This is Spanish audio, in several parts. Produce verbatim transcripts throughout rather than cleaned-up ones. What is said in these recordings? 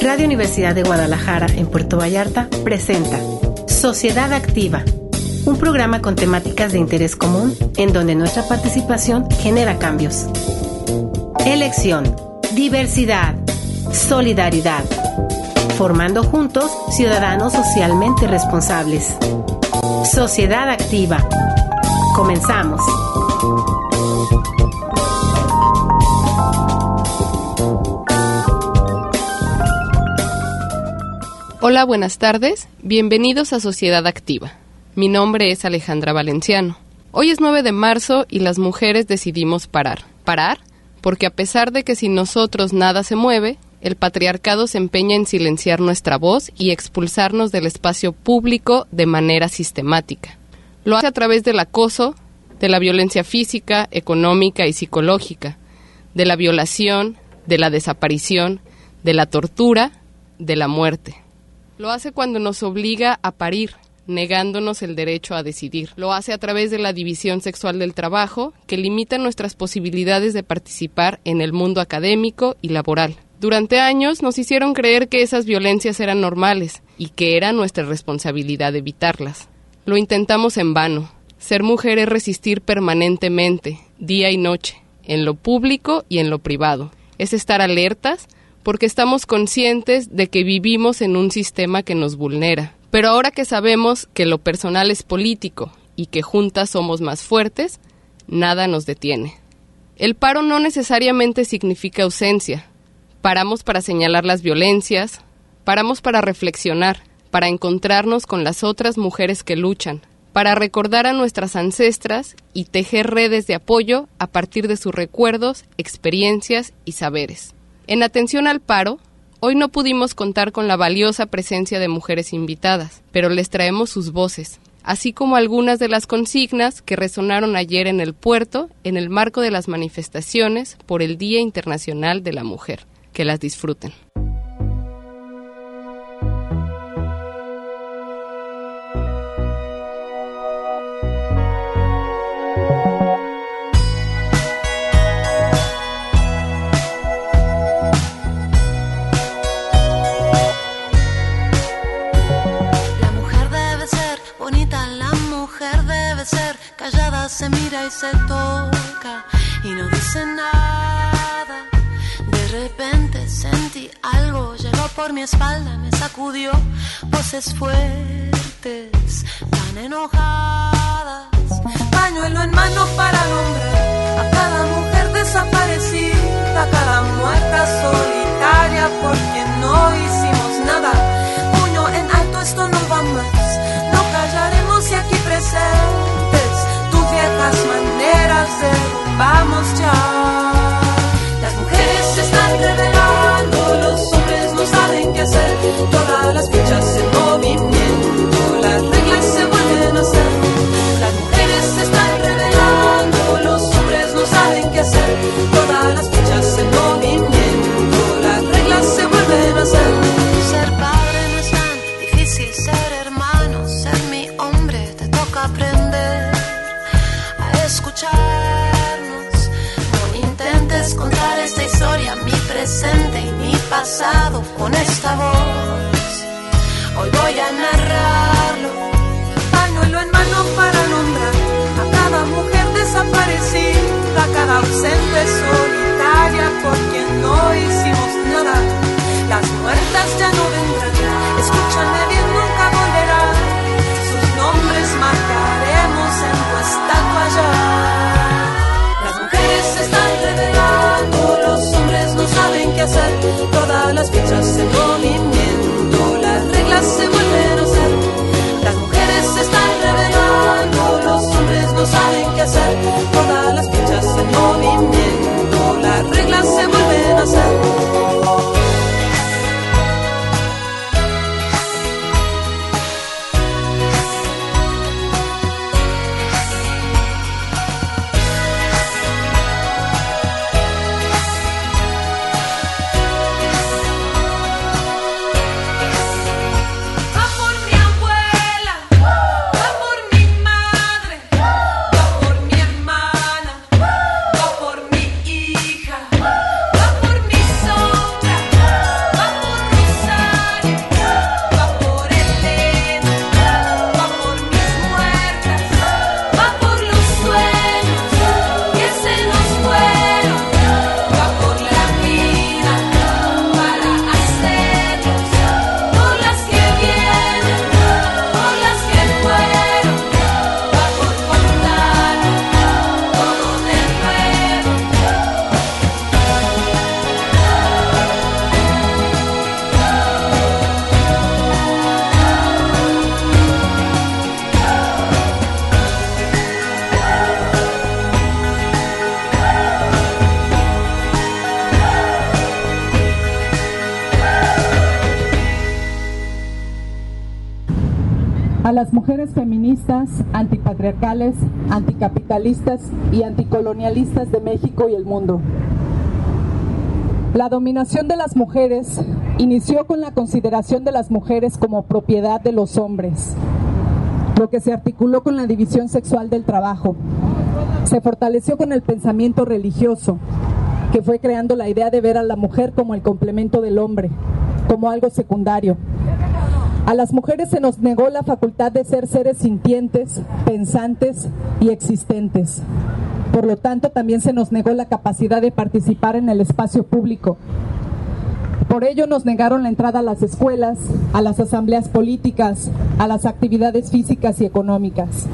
Radio Universidad de Guadalajara en Puerto Vallarta presenta Sociedad Activa, un programa con temáticas de interés común en donde nuestra participación genera cambios. Elección, diversidad, solidaridad, formando juntos ciudadanos socialmente responsables. Sociedad Activa. Comenzamos. Hola, buenas tardes. Bienvenidos a Sociedad Activa. Mi nombre es Alejandra Valenciano. Hoy es nueve de marzo y las mujeres decidimos parar. ¿Parar? Porque a pesar de que sin nosotros nada se mueve, el patriarcado se empeña en silenciar nuestra voz y expulsarnos del espacio público de manera sistemática. Lo hace a través del acoso, de la violencia física, económica y psicológica, de la violación, de la desaparición, de la tortura, de la muerte. Lo hace cuando nos obliga a parir, negándonos el derecho a decidir. Lo hace a través de la división sexual del trabajo, que limita nuestras posibilidades de participar en el mundo académico y laboral. Durante años nos hicieron creer que esas violencias eran normales y que era nuestra responsabilidad evitarlas. Lo intentamos en vano. Ser mujer es resistir permanentemente, día y noche, en lo público y en lo privado. Es estar alertas porque estamos conscientes de que vivimos en un sistema que nos vulnera. Pero ahora que sabemos que lo personal es político y que juntas somos más fuertes, nada nos detiene. El paro no necesariamente significa ausencia. Paramos para señalar las violencias, paramos para reflexionar, para encontrarnos con las otras mujeres que luchan, para recordar a nuestras ancestras y tejer redes de apoyo a partir de sus recuerdos, experiencias y saberes. En atención al paro, hoy no pudimos contar con la valiosa presencia de mujeres invitadas, pero les traemos sus voces, así como algunas de las consignas que resonaron ayer en el puerto en el marco de las manifestaciones por el Día Internacional de la Mujer. Que las disfruten. Callada se mira y se toca y no dice nada. De repente sentí algo, llegó por mi espalda, me sacudió. Voces fuertes, tan enojadas. Pañuelo en mano para nombrar a cada mujer desaparecida, a cada muerta solitaria por quien no hicimos nada. Puño en alto, esto no va más, no callaremos y aquí presentes viejas maneras derrumbamos ya. Las mujeres se están rebelando, los hombres no saben qué hacer. Todas las fichas en movimiento, las reglas se vuelven a hacer. Las mujeres se están rebelando, los hombres no saben qué hacer. Todas las fichas en movimiento, las reglas se vuelven a hacer. Ser padre no es tan difícil, ser hermano, ser mi hombre, te toca aprender escucharnos. No intentes contar esta historia, mi presente y mi pasado con esta voz. Hoy voy a narrarlo. Pañuelo en mano para nombrar a cada mujer desaparecida, a cada ausente solitaria por quien no hicimos nada. Las muertas ya no vendrán, escúchame bien, nunca volverán. Sus nombres marcaremos en tu estatua ya. Las mujeres se están rebelando, los hombres no saben qué hacer. Todas las fichas en movimiento, las reglas se vuelven a hacer. Las mujeres se están rebelando, los hombres no saben qué hacer. Todas las fichas en movimiento, a las mujeres feministas, antipatriarcales, anticapitalistas y anticolonialistas de México y el mundo. La dominación de las mujeres inició con la consideración de las mujeres como propiedad de los hombres, lo que se articuló con la división sexual del trabajo. Se fortaleció con el pensamiento religioso, que fue creando la idea de ver a la mujer como el complemento del hombre, como algo secundario. A las mujeres se nos negó la facultad de ser seres sintientes, pensantes y existentes. Por lo tanto, también se nos negó la capacidad de participar en el espacio público. Por ello nos negaron la entrada a las escuelas, a las asambleas políticas, a las actividades físicas y económicas.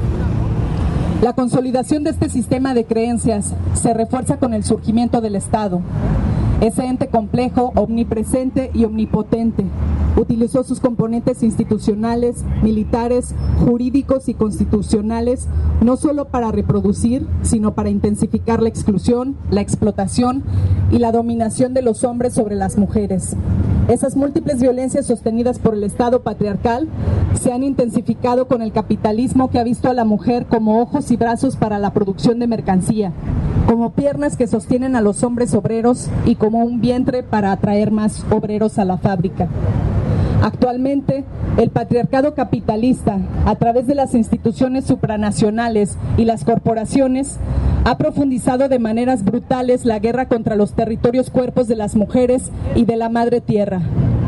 La consolidación de este sistema de creencias se refuerza con el surgimiento del Estado. Ese ente complejo, omnipresente y omnipotente, utilizó sus componentes institucionales, militares, jurídicos y constitucionales no solo para reproducir, sino para intensificar la exclusión, la explotación y la dominación de los hombres sobre las mujeres. Esas múltiples violencias sostenidas por el Estado patriarcal se han intensificado con el capitalismo, que ha visto a la mujer como ojos y brazos para la producción de mercancía, como piernas que sostienen a los hombres obreros y como un vientre para atraer más obreros a la fábrica. Actualmente, el patriarcado capitalista, a través de las instituciones supranacionales y las corporaciones, ha profundizado de maneras brutales la guerra contra los territorios cuerpos de las mujeres y de la madre tierra.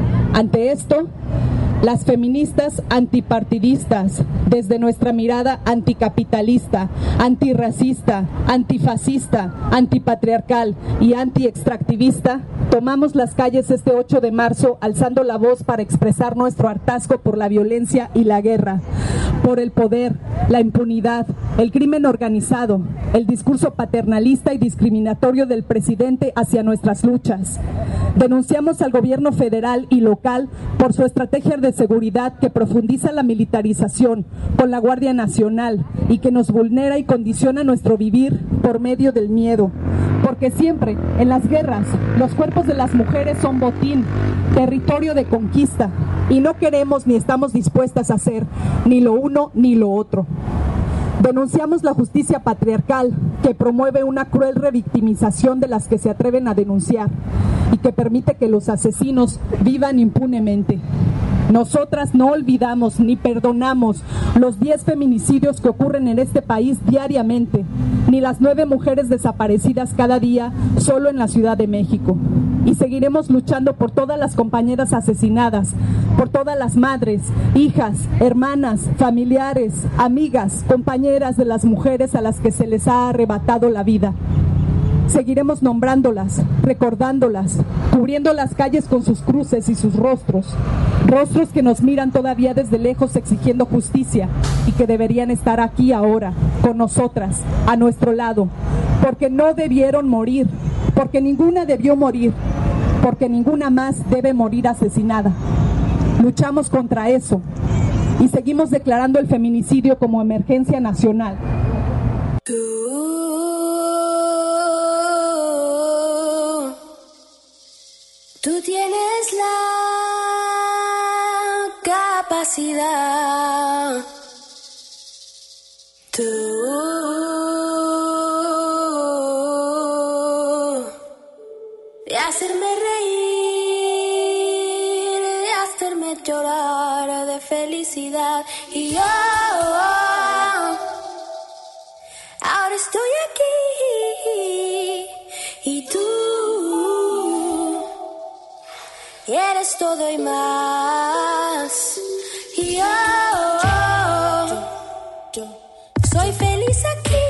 Ante esto, las feministas antipartidistas, desde nuestra mirada anticapitalista, antirracista, antifascista, antipatriarcal y antiextractivista, tomamos las calles este ocho de marzo alzando la voz para expresar nuestro hartazgo por la violencia y la guerra, por el poder, la impunidad, el crimen organizado, el discurso paternalista y discriminatorio del presidente hacia nuestras luchas. Denunciamos al gobierno federal y local por su estrategia de seguridad que profundiza la militarización con la Guardia Nacional y que nos vulnera y condiciona nuestro vivir por medio del miedo. Porque siempre, en las guerras, los cuerpos de las mujeres son botín, territorio de conquista, y no queremos ni estamos dispuestas a hacer ni lo uno ni lo otro. Denunciamos la justicia patriarcal, que promueve una cruel revictimización de las que se atreven a denunciar y que permite que los asesinos vivan impunemente. Nosotras no olvidamos ni perdonamos los diez feminicidios que ocurren en este país diariamente, ni las nueve mujeres desaparecidas cada día solo en la Ciudad de México. Y seguiremos luchando por todas las compañeras asesinadas, por todas las madres, hijas, hermanas, familiares, amigas, compañeras de las mujeres a las que se les ha arrebatado la vida. Seguiremos nombrándolas, recordándolas, cubriendo las calles con sus cruces y sus rostros, rostros que nos miran todavía desde lejos exigiendo justicia y que deberían estar aquí ahora, con nosotras, a nuestro lado, porque no debieron morir, porque ninguna debió morir, porque ninguna más debe morir asesinada. Luchamos contra eso y seguimos declarando el feminicidio como emergencia nacional. Tú, tú tienes la capacidad, tú de hacerme reír, de hacerme llorar de felicidad. Y yo ahora estoy aquí y tú eres todo y más. Y yo, yo, yo soy feliz aquí,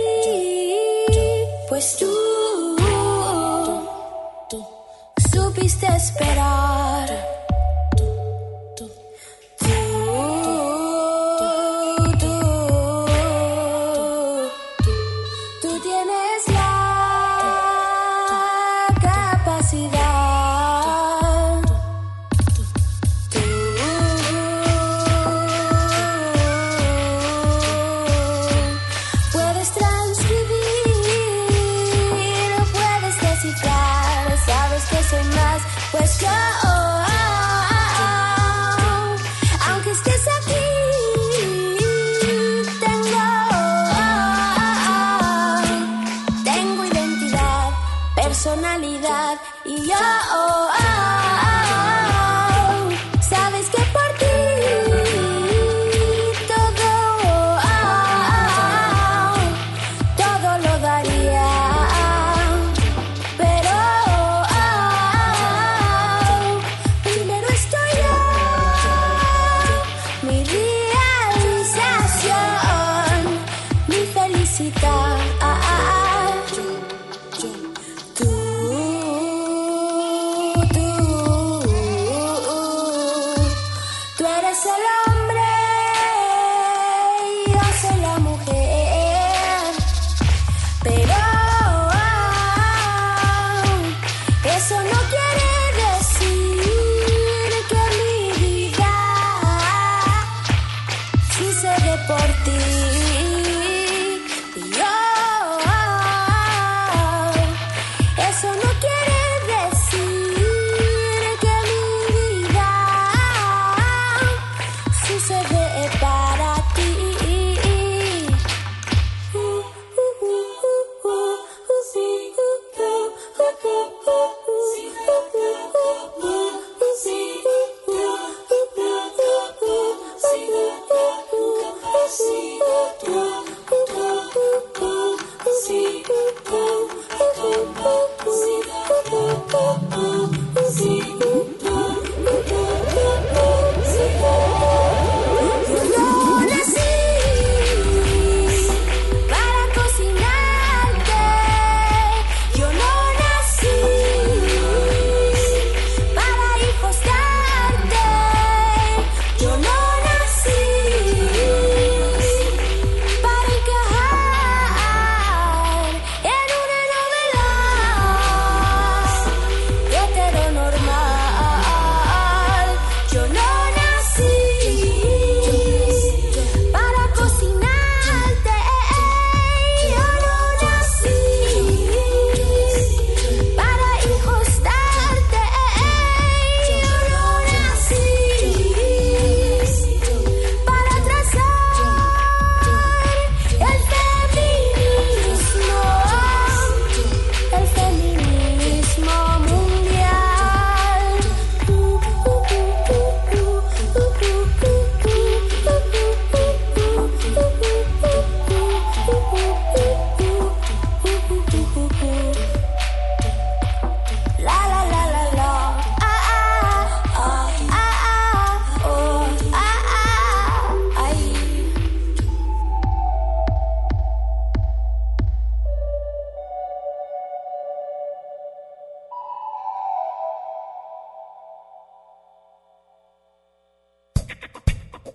pues tú, tú, tú supiste esperar. Tú, tú, tú, tú tienes la capacidad. Pues yo, aunque estés aquí,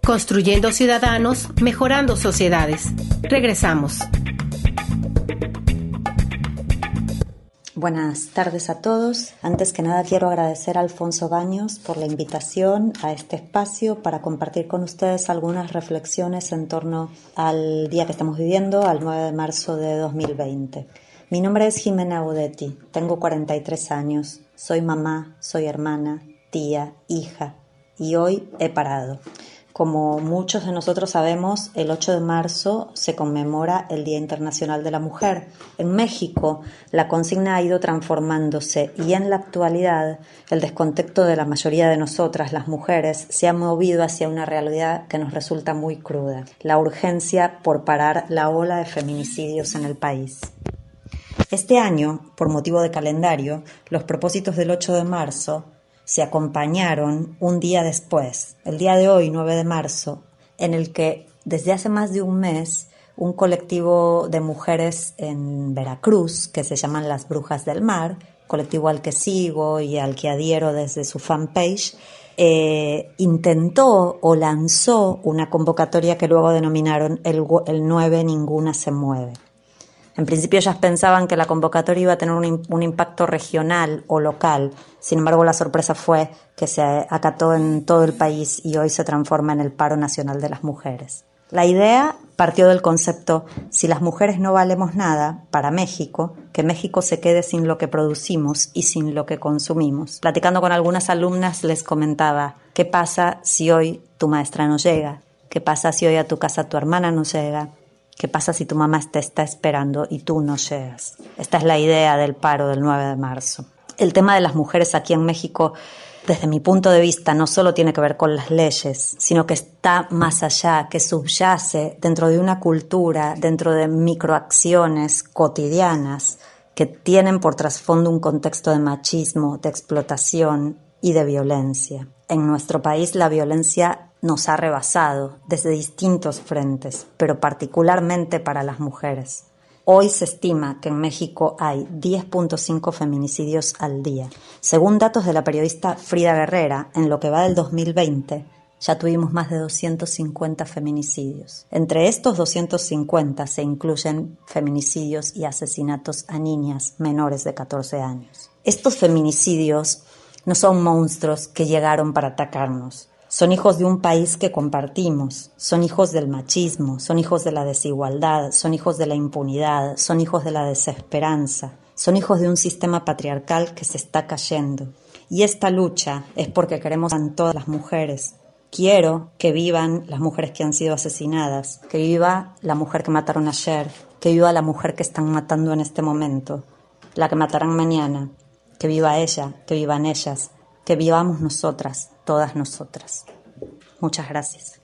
Construyendo ciudadanos, mejorando sociedades. Regresamos. Buenas tardes a todos. Antes que nada quiero agradecer a Alfonso Baños por la invitación a este espacio para compartir con ustedes algunas reflexiones en torno al día que estamos viviendo, al nueve de marzo de dos mil veinte. Mi nombre es Jimena Gudetti, tengo cuarenta y tres años, soy mamá, soy hermana, tía, hija y hoy he parado. Como muchos de nosotros sabemos, el ocho de marzo se conmemora el Día Internacional de la Mujer. En México, la consigna ha ido transformándose y en la actualidad, el descontexto de la mayoría de nosotras, las mujeres, se ha movido hacia una realidad que nos resulta muy cruda: la urgencia por parar la ola de feminicidios en el país. Este año, por motivo de calendario, los propósitos del ocho de marzo se acompañaron un día después, el día de hoy, nueve de marzo, en el que desde hace más de un mes un colectivo de mujeres en Veracruz, que se llaman Las Brujas del Mar, colectivo al que sigo y al que adhiero desde su fanpage, eh, intentó o lanzó una convocatoria que luego denominaron el, el nueve Ninguna se mueve. En principio ellas pensaban que la convocatoria iba a tener un, un impacto regional o local. Sin embargo, la sorpresa fue que se acató en todo el país y hoy se transforma en el Paro Nacional de las Mujeres. La idea partió del concepto: si las mujeres no valemos nada para México, que México se quede sin lo que producimos y sin lo que consumimos. Platicando con algunas alumnas les comentaba: ¿qué pasa si hoy tu maestra no llega? ¿Qué pasa si hoy a tu casa tu hermana no llega? ¿Qué pasa si tu mamá te está esperando y tú no llegas? Esta es la idea del paro del nueve de marzo. El tema de las mujeres aquí en México, desde mi punto de vista, no solo tiene que ver con las leyes, sino que está más allá, que subyace dentro de una cultura, dentro de microacciones cotidianas que tienen por trasfondo un contexto de machismo, de explotación y de violencia. En nuestro país la violencia nos ha rebasado desde distintos frentes, pero particularmente para las mujeres. Hoy se estima que en México hay diez punto cinco feminicidios al día. Según datos de la periodista Frida Guerrera, en lo que va del dos mil veinte, ya tuvimos más de doscientos cincuenta feminicidios. Entre estos doscientos cincuenta se incluyen feminicidios y asesinatos a niñas menores de catorce años. Estos feminicidios no son monstruos que llegaron para atacarnos. Son hijos de un país que compartimos, son hijos del machismo, son hijos de la desigualdad, son hijos de la impunidad, son hijos de la desesperanza, son hijos de un sistema patriarcal que se está cayendo. Y esta lucha es porque queremos a todas las mujeres. Quiero que vivan las mujeres que han sido asesinadas, que viva la mujer que mataron ayer, que viva la mujer que están matando en este momento, la que matarán mañana, que viva ella, que vivan ellas, que vivamos nosotras, todas nosotras. Muchas gracias.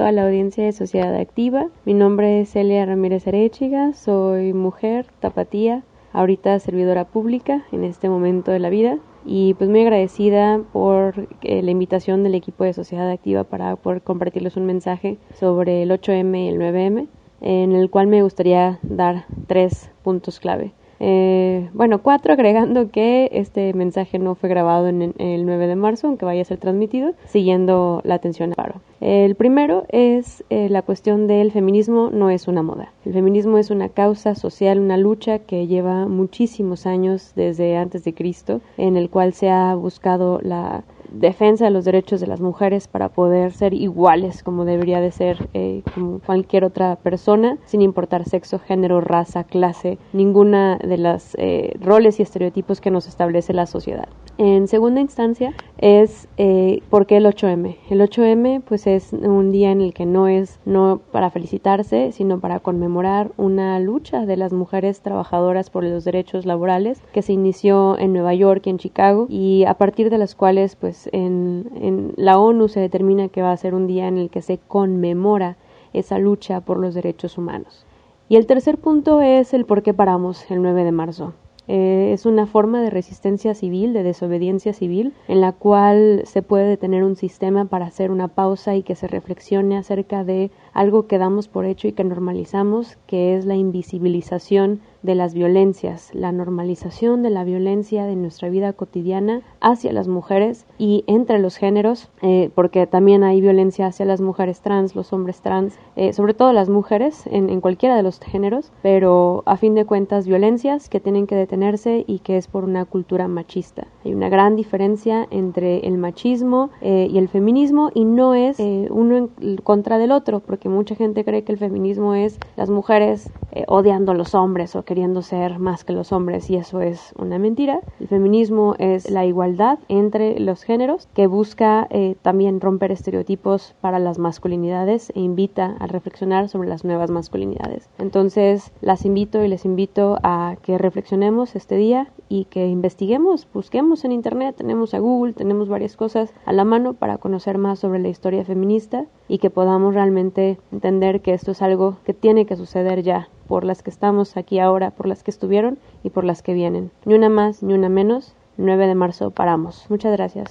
toda la audiencia de Sociedad Activa. Mi nombre es Celia Ramírez Arechiga, soy mujer, tapatía, ahorita servidora pública en este momento de la vida. Y pues muy agradecida por eh, la invitación del equipo de Sociedad Activa para poder compartirles un mensaje sobre el ocho eme y el nueve eme, en el cual me gustaría dar tres puntos clave. Eh, bueno, cuatro, agregando que este mensaje no fue grabado en, en el nueve de marzo, aunque vaya a ser transmitido, siguiendo la atención al paro. El primero es eh, la cuestión del feminismo no es una moda. El feminismo es una causa social, una lucha que lleva muchísimos años desde antes de Cristo, en el cual se ha buscado la defensa de los derechos de las mujeres para poder ser iguales como debería de ser eh, como cualquier otra persona, sin importar sexo, género, raza, clase, ninguna de los eh, roles y estereotipos que nos establece la sociedad. En segunda instancia es eh, ¿por qué el ocho eme? El ocho eme pues es un día en el que no es no para felicitarse, sino para conmemorar una lucha de las mujeres trabajadoras por los derechos laborales que se inició en Nueva York y en Chicago, y a partir de las cuales pues en, en la ONU se determina que va a ser un día en el que se conmemora esa lucha por los derechos humanos. Y el tercer punto es el por qué paramos el nueve de marzo. Eh, es una forma de resistencia civil, de desobediencia civil, en la cual se puede detener un sistema para hacer una pausa y que se reflexione acerca de algo que damos por hecho y que normalizamos, que es la invisibilización de las violencias, la normalización de la violencia de nuestra vida cotidiana hacia las mujeres y entre los géneros, eh, porque también hay violencia hacia las mujeres trans, los hombres trans, eh, sobre todo las mujeres en, en cualquiera de los géneros, pero a fin de cuentas violencias que tienen que detenerse y que es por una cultura machista. Hay una gran diferencia entre el machismo eh, y el feminismo, y no es eh, uno en contra del otro, porque mucha gente cree que el feminismo es las mujeres eh, odiando a los hombres o queriendo ser más que los hombres, y eso es una mentira. El feminismo es la igualdad entre los géneros, que busca eh, también romper estereotipos para las masculinidades e invita a reflexionar sobre las nuevas masculinidades. Entonces las invito y les invito a que reflexionemos este día y que investiguemos, busquemos en internet, tenemos a Google, tenemos varias cosas a la mano para conocer más sobre la historia feminista y que podamos realmente entender que esto es algo que tiene que suceder ya, por las que estamos aquí ahora, por las que estuvieron y por las que vienen. Ni una más, ni una menos. nueve de marzo paramos. Muchas gracias.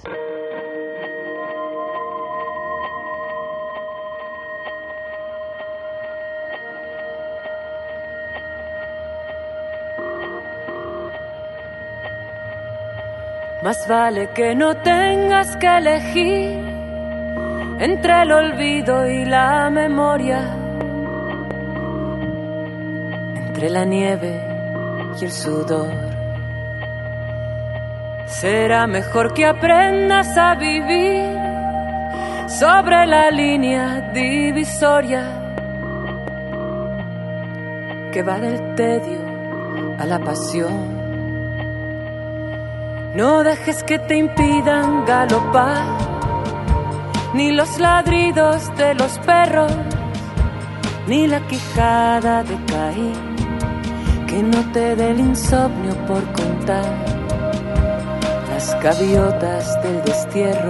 Más vale que no tengas que elegir entre el olvido y la memoria, entre la nieve y el sudor. Será mejor que aprendas a vivir sobre la línea divisoria que va del tedio a la pasión. No dejes que te impidan galopar, ni los ladridos de los perros, ni la quijada de Caín, que no te dé el insomnio por contar las gaviotas del destierro,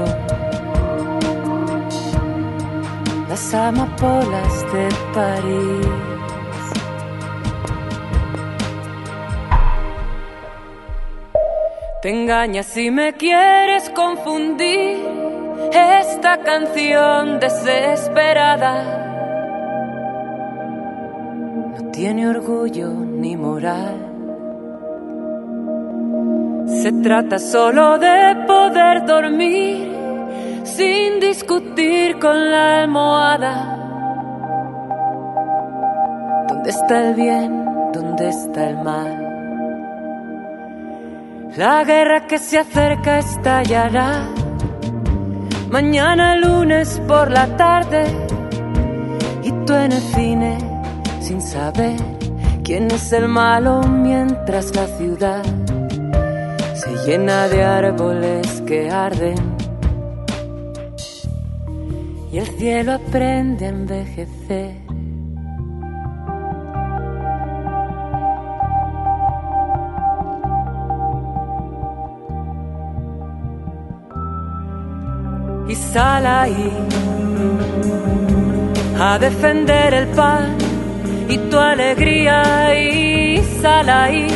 las amapolas de París. Te engañas si me quieres confundir, esta canción desesperada no tiene orgullo ni moral. Se trata solo de poder dormir sin discutir con la almohada. ¿Dónde está el bien? ¿Dónde está el mal? La guerra que se acerca estallará mañana lunes por la tarde, y tú en el cine sin saber quién es el malo, mientras la ciudad se llena de árboles que arden y el cielo aprende a envejecer. Y sal ahí a defender el pan y tu alegría, y sal ahí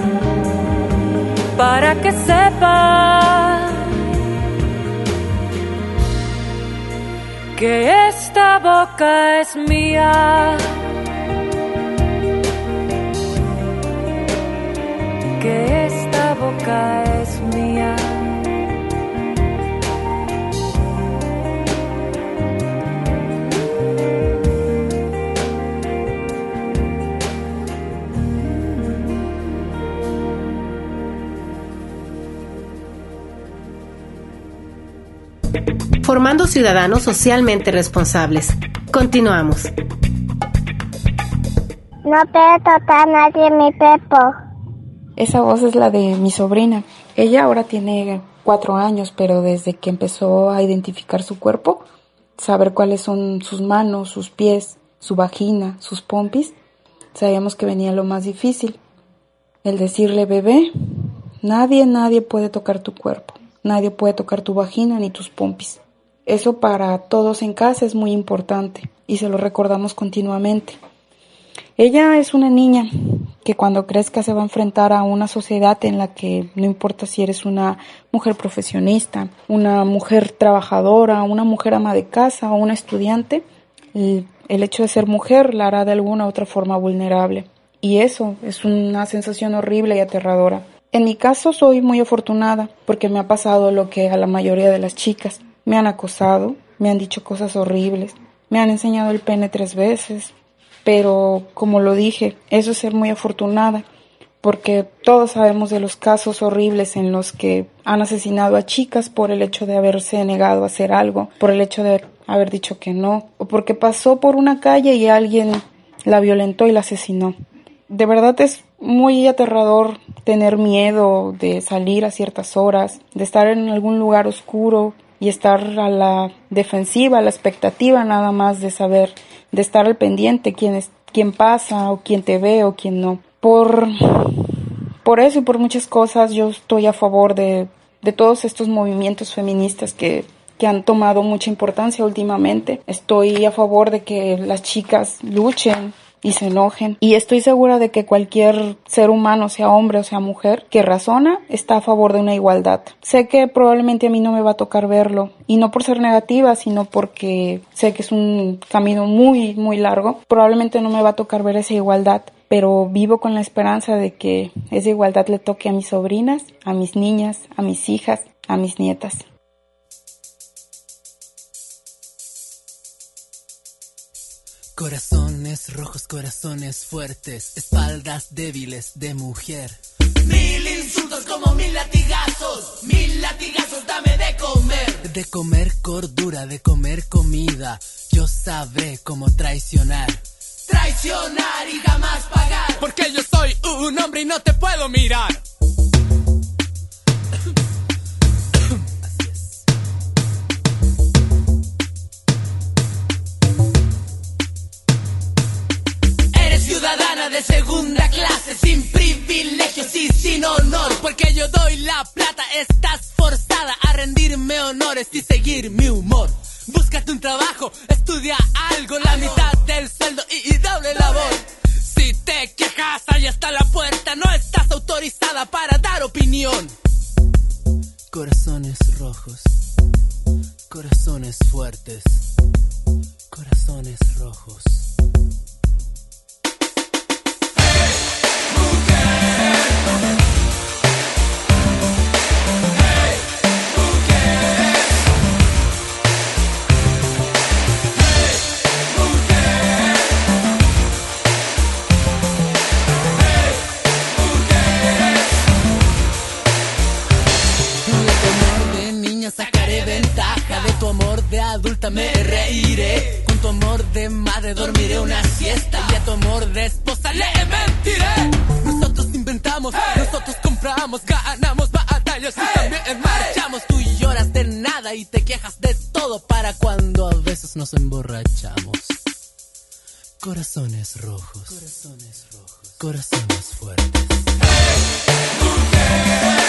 para que sepas que esta boca es mía, que esta boca es mía. Formando ciudadanos socialmente responsables. Continuamos. No puede tocar nadie mi pepo. Esa voz es la de mi sobrina. Ella ahora tiene cuatro años, pero desde que empezó a identificar su cuerpo, saber cuáles son sus manos, sus pies, su vagina, sus pompis, sabíamos que venía lo más difícil. El decirle, bebé, nadie, nadie puede tocar tu cuerpo. Nadie puede tocar tu vagina ni tus pompis. Eso para todos en casa es muy importante y se lo recordamos continuamente. Ella es una niña que cuando crezca se va a enfrentar a una sociedad en la que no importa si eres una mujer profesionista, una mujer trabajadora, una mujer ama de casa o una estudiante, el, el hecho de ser mujer la hará de alguna u otra forma vulnerable. Y eso es una sensación horrible y aterradora. En mi caso soy muy afortunada porque me ha pasado lo que a la mayoría de las chicas. Me han acosado, me han dicho cosas horribles, me han enseñado el pene tres veces. Pero, como lo dije, eso es ser muy afortunada, porque todos sabemos de los casos horribles en los que han asesinado a chicas por el hecho de haberse negado a hacer algo, por el hecho de haber dicho que no, o porque pasó por una calle y alguien la violentó y la asesinó. De verdad es muy aterrador tener miedo de salir a ciertas horas, de estar en algún lugar oscuro y estar a la defensiva, a la expectativa nada más de saber, de estar al pendiente quién es, quién pasa o quién te ve o quién no. Por, por eso y por muchas cosas yo estoy a favor de, de todos estos movimientos feministas que, que han tomado mucha importancia últimamente. Estoy a favor de que las chicas luchen y se enojen. Y estoy segura de que cualquier ser humano, sea hombre o sea mujer, que razona, está a favor de una igualdad. Sé que probablemente a mí no me va a tocar verlo, y no por ser negativa, sino porque sé que es un camino muy, muy largo. Probablemente no me va a tocar ver esa igualdad, pero vivo con la esperanza de que esa igualdad le toque a mis sobrinas, a mis niñas, a mis hijas, a mis nietas. Corazones rojos, corazones fuertes, espaldas débiles de mujer. Mil insultos como mil latigazos, mil latigazos dame de comer. De comer cordura, de comer comida, yo sabré cómo traicionar. Traicionar y jamás pagar, porque yo soy un hombre y no te puedo mirar. Ciudadana de segunda clase, sin privilegios y sin honor, porque yo doy la plata, estás forzada a rendirme honores y seguir mi humor. Búscate un trabajo, estudia algo, la mitad del sueldo y, y doble labor. Si te quejas, ahí está la puerta, no estás autorizada para dar opinión. Corazones rojos, corazones fuertes, corazones rojos. Adulta me reiré, con tu amor de madre dormiré una siesta, y a tu amor de esposa le mentiré. Nosotros inventamos, hey. Nosotros compramos, ganamos batallas, hey. Y también marchamos. Tú lloras de nada y te quejas de todo para cuando a veces nos emborrachamos. Corazones rojos, corazones rojos, corazones fuertes. Hey, mujer.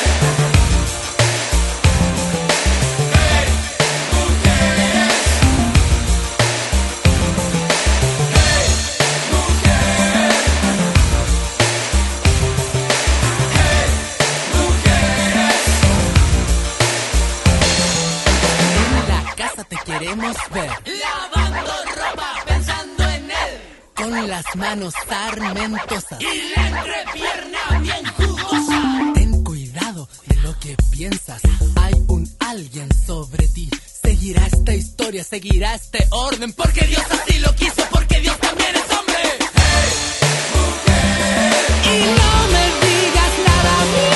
queremos ver. Lavando ropa, pensando en él. Con las manos sarmentosas y la entrepierna bien jugosa. Ten cuidado de lo que piensas. Hay un alguien sobre ti. Seguirá esta historia, seguirá este orden. Porque Dios así lo quiso, porque Dios también es hombre. Hey, mujer. Y no me digas nada a mí.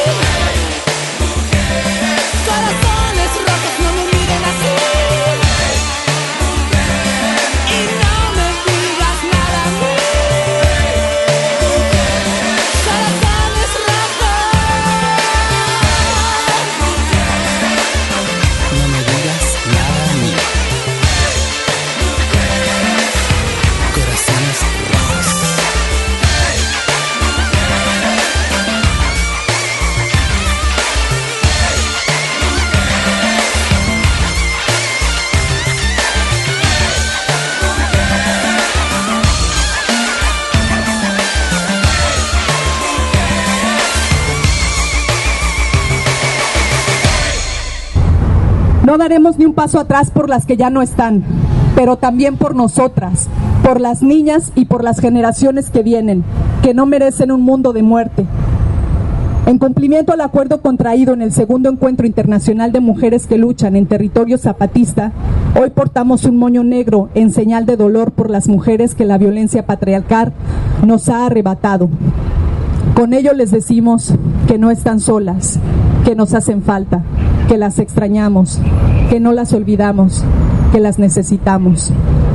Corazones rotos, no me miren así. Y no me digas nada a mí. Corazones rotos. No me digas nada a mí. Corazones rojos. No daremos ni un paso atrás por las que ya no están, pero también por nosotras, por las niñas y por las generaciones que vienen, que no merecen un mundo de muerte. En cumplimiento al acuerdo contraído en el segundo encuentro internacional de mujeres que luchan en territorio zapatista, hoy portamos un moño negro en señal de dolor por las mujeres que la violencia patriarcal nos ha arrebatado. Con ello les decimos que no están solas, que nos hacen falta, que las extrañamos, que no las olvidamos, que las necesitamos.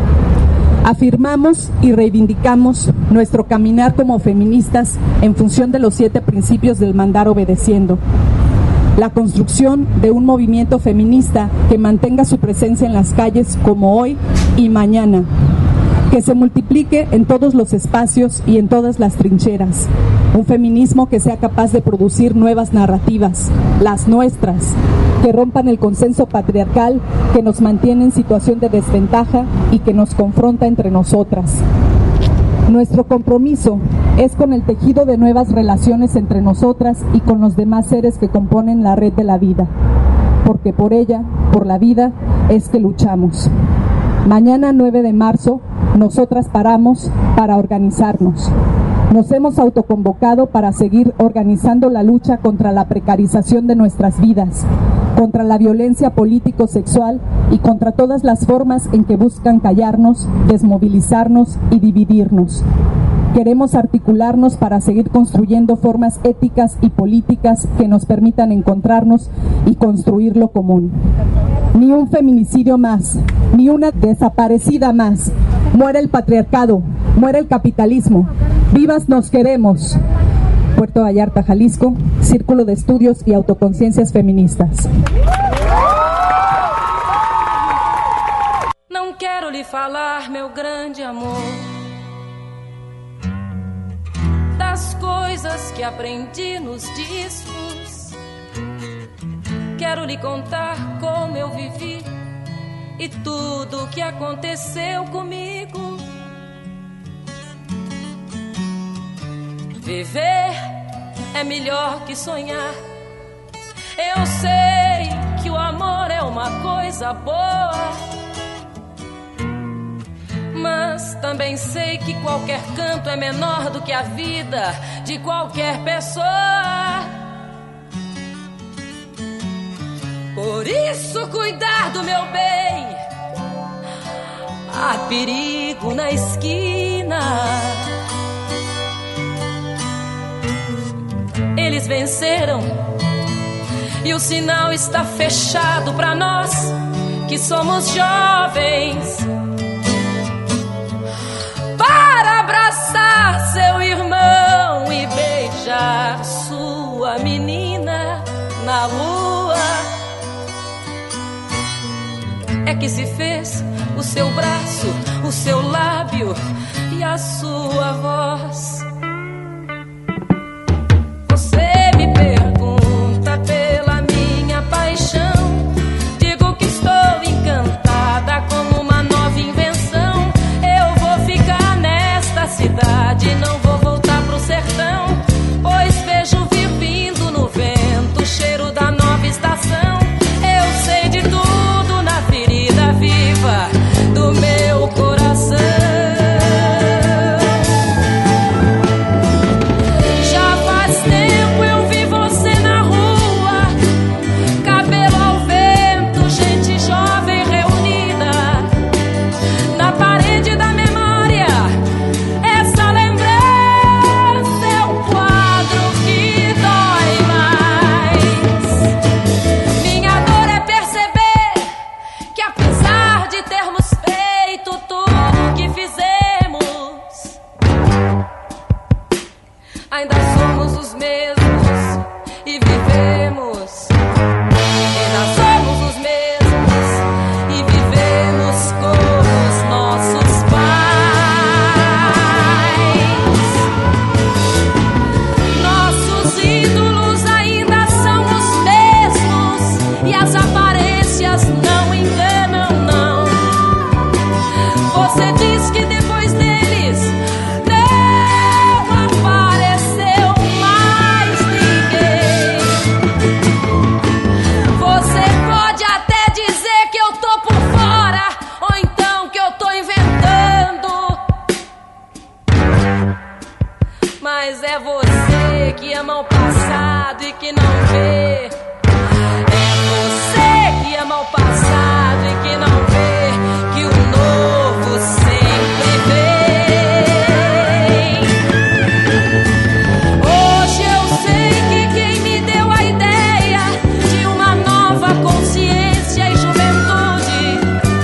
Afirmamos y reivindicamos nuestro caminar como feministas en función de los siete principios del mandar obedeciendo. La construcción de un movimiento feminista que mantenga su presencia en las calles como hoy y mañana, que se multiplique en todos los espacios y en todas las trincheras. Un feminismo que sea capaz de producir nuevas narrativas, las nuestras, que rompan el consenso patriarcal que nos mantiene en situación de desventaja y que nos confronta entre nosotras. Nuestro compromiso es con el tejido de nuevas relaciones entre nosotras y con los demás seres que componen la red de la vida, porque por ella, por la vida, es que luchamos. Mañana nueve de marzo, nosotras paramos para organizarnos. Nos hemos autoconvocado para seguir organizando la lucha contra la precarización de nuestras vidas, contra la violencia político-sexual y contra todas las formas en que buscan callarnos, desmovilizarnos y dividirnos. Queremos articularnos para seguir construyendo formas éticas y políticas que nos permitan encontrarnos y construir lo común. Ni un feminicidio más, ni una desaparecida más. Muere el patriarcado, muere el capitalismo. Vivas nos queremos. Puerto Vallarta, Jalisco, Círculo de Estudios y Autoconciencias Feministas. Não quero lhe falar, meu grande amor, das coisas que aprendi nos discos. Quero lhe contar como eu vivi e tudo o que aconteceu comigo. Viver é melhor que sonhar. Eu sei que o amor é uma coisa boa, mas também sei que qualquer canto é menor do que a vida de qualquer pessoa. Por isso, cuidar do meu bem. Há perigo na esquina. Eles venceram e o sinal está fechado para nós que somos jovens. Para abraçar seu irmão e beijar sua menina na lua. É que se fez o seu braço, o seu lábio e a sua voz. Você me pergunta pela minha paixão. Digo que estou encantada com uma nova invenção. Eu vou ficar nesta cidade, não vou voltar pro sertão, pois vejo vir vindo no vento o cheiro da nova estação. Eu sei de tudo na ferida, vida. Mas é você que ama o passado e que não vê. É você que ama o passado e que não vê que o novo sempre vem. Hoje eu sei que quem me deu a ideia de uma nova consciência e juventude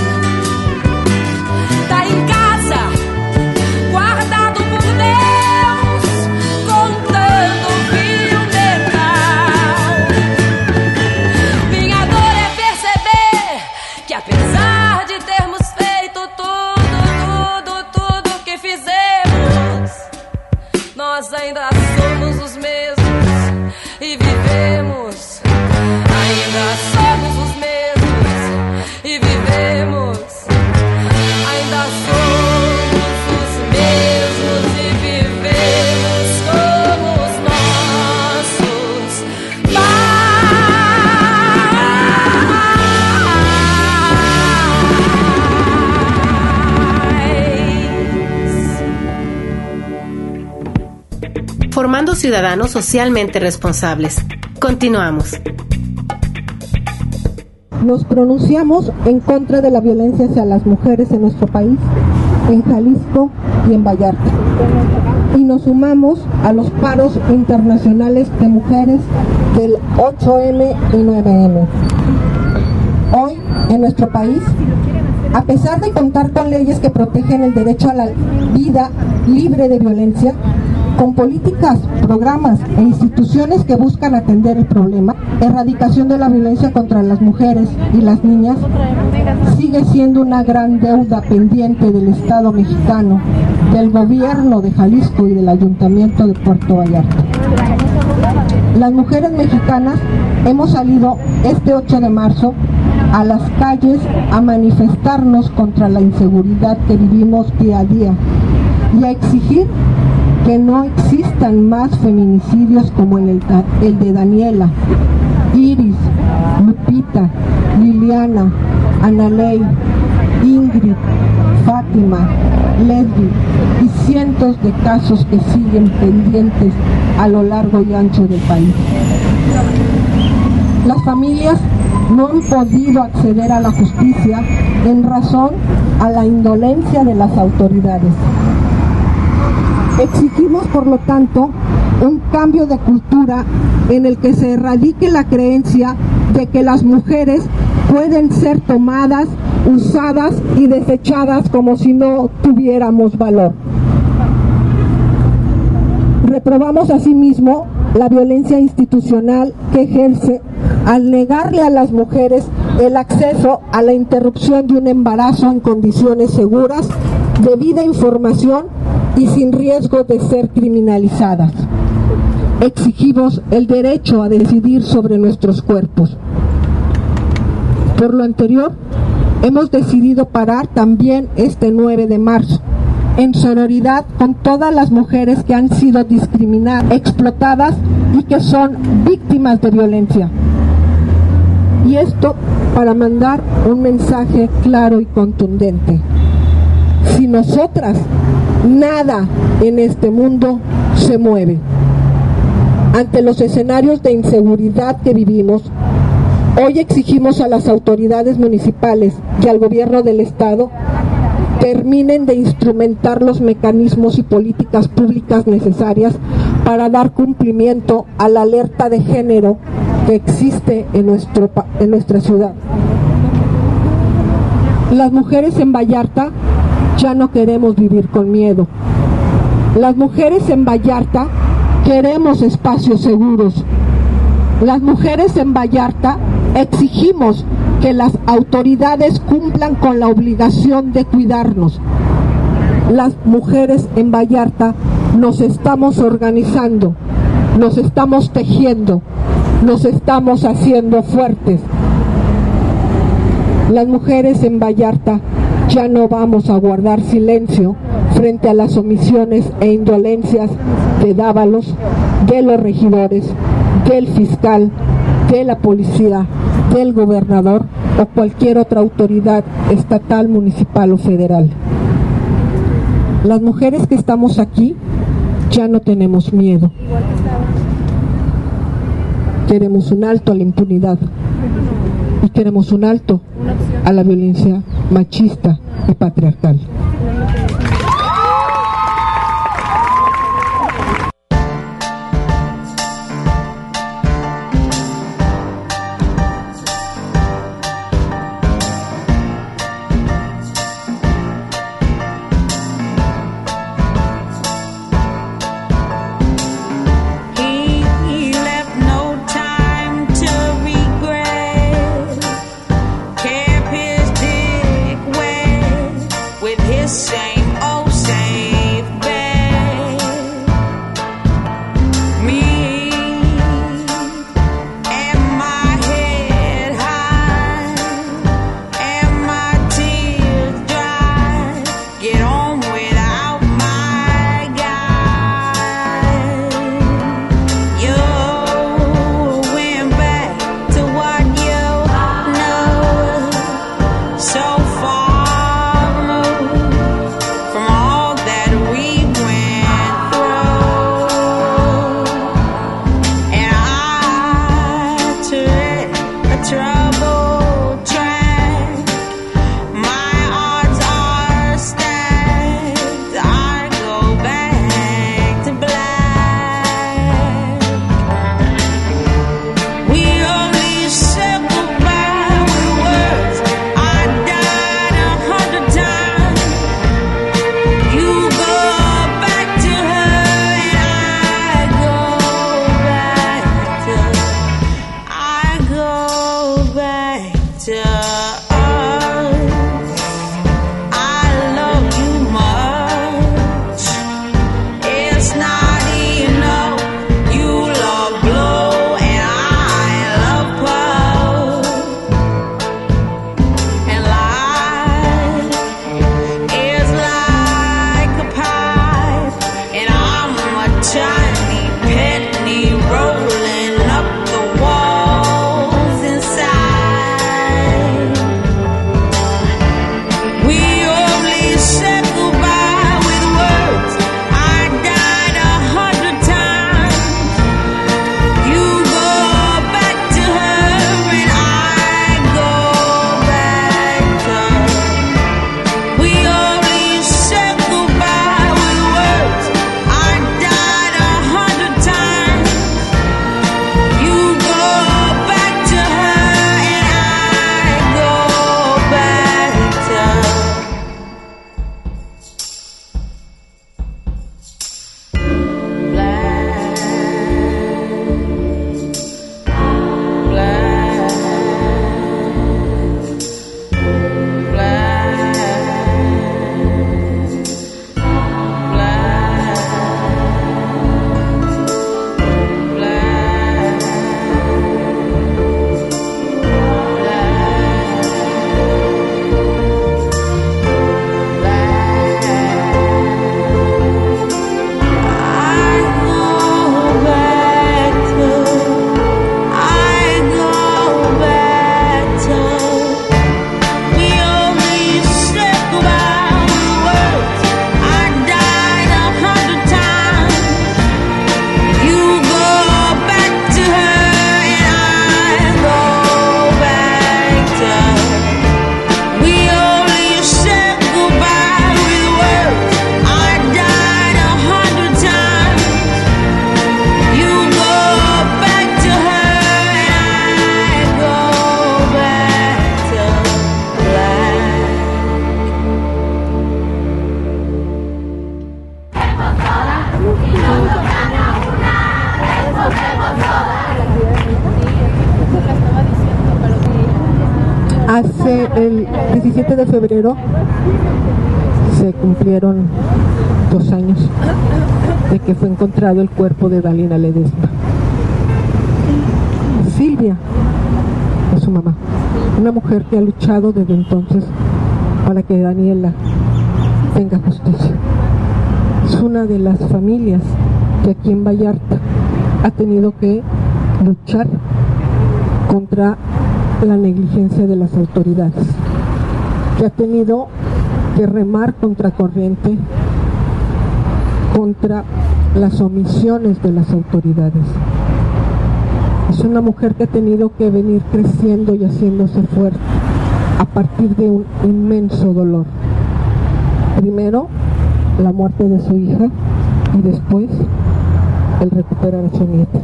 tá em casa, guardado por Deus, contando o fio metal. Minha dor é perceber que apesar de termos feito tudo, tudo, tudo que fizemos, nós ainda somos os mesmos e vivemos. Ainda somos os mesmos e vivemos. Ainda somos os mesmos e vivemos como os nossos pais. Formando ciudadanos socialmente responsables. Continuamos. Nos pronunciamos en contra de la violencia hacia las mujeres en nuestro país, en Jalisco y en Vallarta. Y nos sumamos a los paros internacionales de mujeres del ocho eme y nueve eme. Hoy, en nuestro país, a pesar de contar con leyes que protegen el derecho a la vida libre de violencia, con políticas, programas e instituciones que buscan atender el problema, erradicación de la violencia contra las mujeres y las niñas, sigue siendo una gran deuda pendiente del Estado mexicano, del gobierno de Jalisco y del Ayuntamiento de Puerto Vallarta. Las mujeres mexicanas hemos salido este ocho de marzo a las calles a manifestarnos contra la inseguridad que vivimos día a día y a exigir que no existan más feminicidios como el, el de Daniela, Iris, Lupita, Liliana, Analey, Ingrid, Fátima, Leslie y cientos de casos que siguen pendientes a lo largo y ancho del país. Las familias no han podido acceder a la justicia en razón a la indolencia de las autoridades. Exigimos, por lo tanto, un cambio de cultura en el que se erradique la creencia de que las mujeres pueden ser tomadas, usadas y desechadas como si no tuviéramos valor. Reprobamos asimismo la violencia institucional que ejerce al negarle a las mujeres el acceso a la interrupción de un embarazo en condiciones seguras, debida información y sin riesgo de ser criminalizadas. Exigimos el derecho a decidir sobre nuestros cuerpos. Por lo anterior, hemos decidido parar también este nueve de marzo, en solidaridad con todas las mujeres que han sido discriminadas, explotadas y que son víctimas de violencia. Y esto para mandar un mensaje claro y contundente. Si nosotras, nada en este mundo se mueve. Ante los escenarios de inseguridad que vivimos, hoy exigimos a las autoridades municipales y al gobierno del Estado terminen de instrumentar los mecanismos y políticas públicas necesarias para dar cumplimiento a la alerta de género que existe en, nuestro, en nuestra ciudad. Las mujeres en Vallarta ya no queremos vivir con miedo. Las mujeres en Vallarta queremos espacios seguros. Las mujeres en Vallarta exigimos que las autoridades cumplan con la obligación de cuidarnos. Las mujeres en Vallarta nos estamos organizando, nos estamos tejiendo, nos estamos haciendo fuertes. Las mujeres en Vallarta ya no vamos a guardar silencio frente a las omisiones e indolencias de Dávalos, de los regidores, del fiscal, de la policía, del gobernador o cualquier otra autoridad estatal, municipal o federal. Las mujeres que estamos aquí Ya no tenemos miedo. Queremos un alto a la impunidad y queremos un alto a la violencia machista y patriarcal. Hace el diecisiete de febrero se cumplieron dos años de que fue encontrado el cuerpo de Dalila Ledesma. Silvia es su mamá, una mujer que ha luchado desde entonces para que Daniela tenga justicia. Es una de las familias que aquí en Vallarta ha tenido que luchar contra la negligencia de las autoridades, que ha tenido que remar contra corriente contra las omisiones de las autoridades. Es una mujer que ha tenido que venir creciendo y haciéndose fuerte a partir de un inmenso dolor. Primero, la muerte de su hija y después el recuperar a su nieta.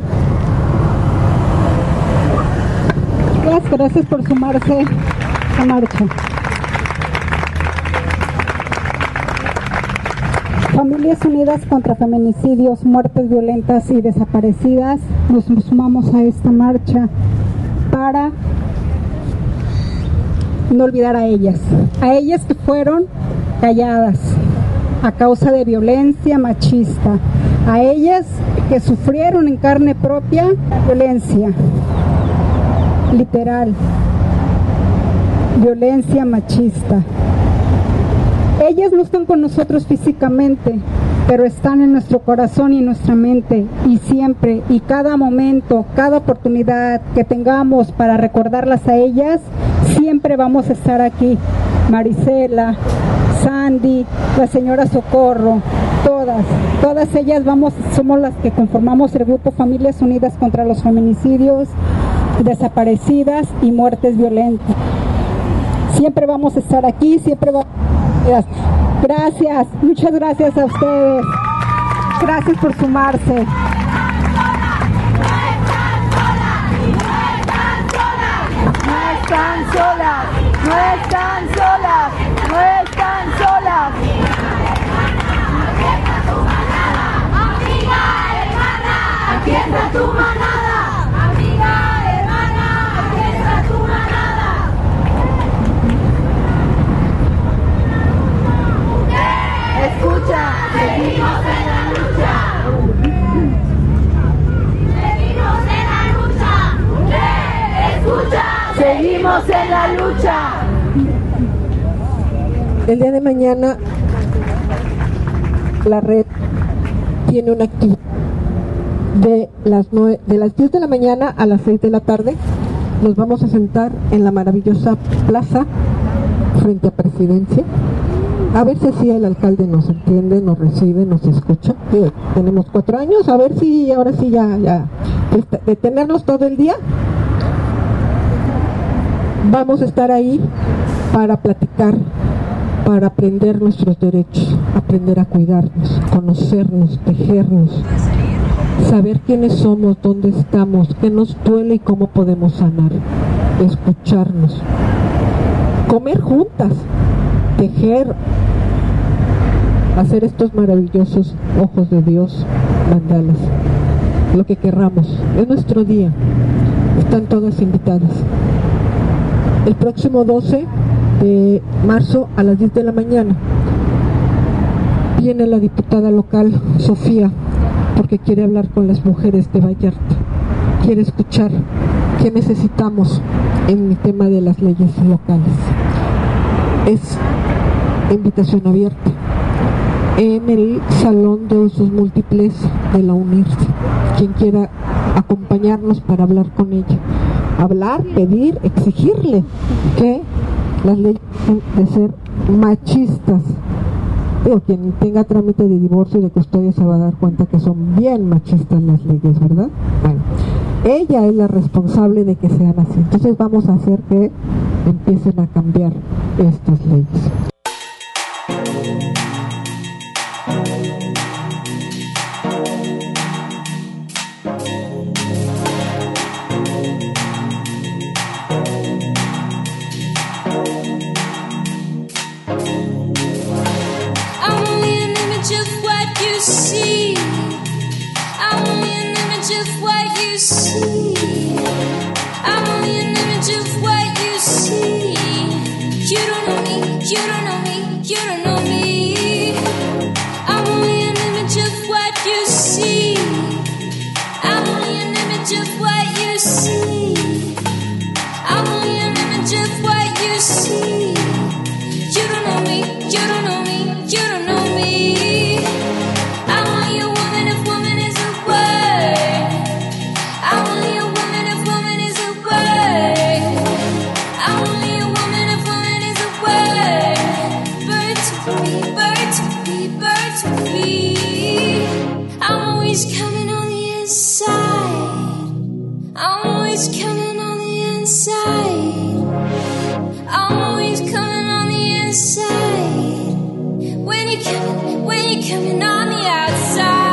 Gracias, gracias por sumarse a marcha. Familias Unidas contra Feminicidios, Muertes Violentas y Desaparecidas, nos sumamos a esta marcha para no olvidar a ellas, a ellas que fueron calladas a causa de violencia machista, a ellas que sufrieron en carne propia violencia, literal, violencia machista. Ellas no están con nosotros físicamente, pero están en nuestro corazón y en nuestra mente, y siempre, y cada momento, cada oportunidad que tengamos para recordarlas a ellas, siempre vamos a estar aquí. Marisela, Sandy, la señora Socorro, todas, todas ellas vamos, somos las que conformamos el grupo Familias Unidas contra los Feminicidios, Desaparecidas y Muertes Violentas. Siempre vamos a estar aquí, siempre vamos a... Gracias, muchas gracias a ustedes. Gracias por sumarse. están solas, no están solas, no están solas. Amiga, hermana, aquí está tu manada. Amiga, hermana, aquí está tu manada. Escucha, seguimos en la lucha. Seguimos en la lucha. Escucha. Seguimos en la lucha. El día de mañana la red tiene una actividad de las nueve, de las diez de la mañana a las seis de la tarde. Nos vamos a sentar en la maravillosa plaza frente a Presidencia. A ver si así el alcalde nos entiende, nos recibe, nos escucha. Sí, tenemos cuatro años, a ver si ahora sí ya, ya detenernos todo el día. Vamos a estar ahí para platicar, para aprender nuestros derechos, aprender a cuidarnos, conocernos, tejernos, saber quiénes somos, dónde estamos, qué nos duele y cómo podemos sanar, escucharnos, comer juntas, tejer, hacer estos maravillosos ojos de Dios, mandalas, lo que querramos. Es nuestro día, están todas invitadas. El próximo doce de marzo a las diez de la mañana viene la diputada local Sofía, porque quiere hablar con las mujeres de Vallarta, quiere escuchar qué necesitamos en el tema de las leyes locales. Es invitación abierta en el Salón de Usos Múltiples de la UNIRSE. Quien quiera acompañarnos para hablar con ella, hablar, pedir, exigirle que las leyes de ser machistas. Digo, quien tenga trámite de divorcio y de custodia se va a dar cuenta que son bien machistas las leyes, ¿verdad? Bueno, ella es la responsable de que sean así. Entonces vamos a hacer que empiecen a cambiar estas leyes. I want always coming on the inside. I'm always coming on the inside. I'm always coming on the inside. When you coming, when you coming on the outside.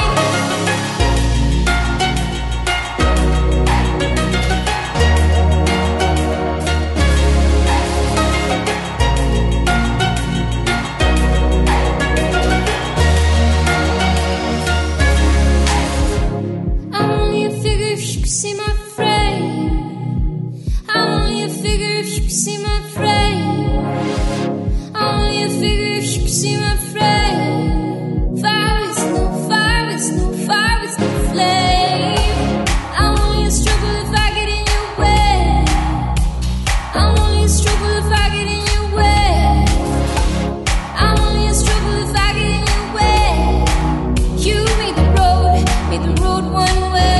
See my frame. I'm only a figure if you can see my frame. I'm only a figure if you can see my frame. Fire with no fire with no fire with no flame. I'm only a struggle if I get in your way. I'm only a struggle if I get in your way. I'm only a struggle if I get in your way. You made the road, made the road one way.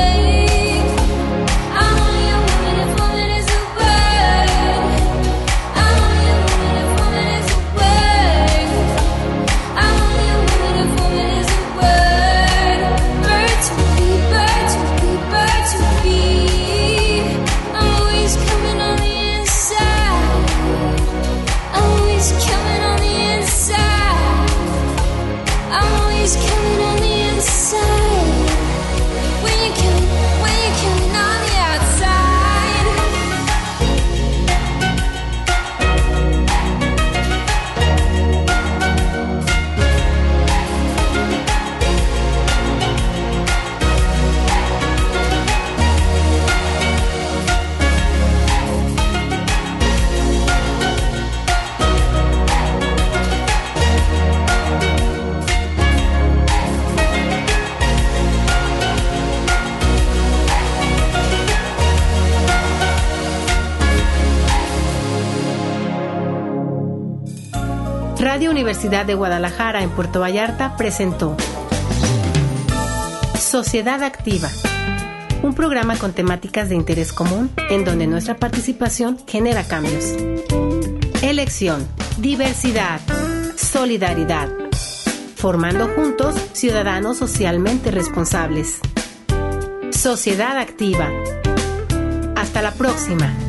Radio Universidad de Guadalajara en Puerto Vallarta presentó Sociedad Activa, un programa con temáticas de interés común en donde nuestra participación genera cambios. Elección, diversidad, solidaridad, formando juntos ciudadanos socialmente responsables. Sociedad Activa. Hasta la próxima.